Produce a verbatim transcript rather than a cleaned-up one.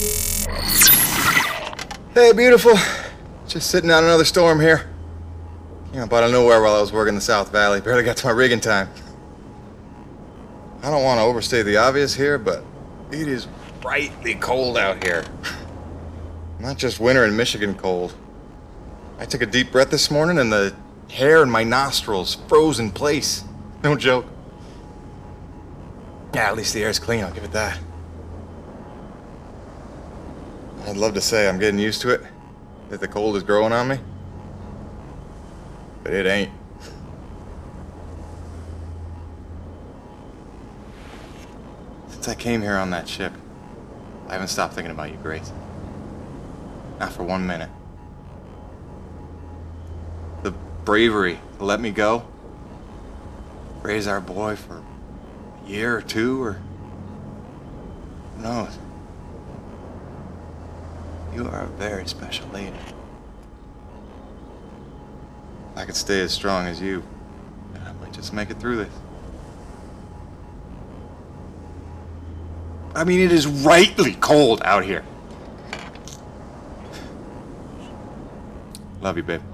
Hey, beautiful. Just sitting out another storm here. Came up out of nowhere while I was working the South Valley. Barely got to my rig in time. I don't want to overstate the obvious here, but it is frightly cold out here. Not just winter in Michigan cold. I took a deep breath this morning and the hair in my nostrils froze in place. No joke. Yeah, at least the air's clean, I'll give it that. I'd love to say I'm getting used to it, that the cold is growing on me, but it ain't. Since I came here on that ship, I haven't stopped thinking about you, Grace. Not for one minute. The bravery to let me go, raise our boy for a year or two, or who knows. You are a very special lady. If I could stay as strong as you, I might just make it through this. I mean, it is rightly cold out here. Love you, babe.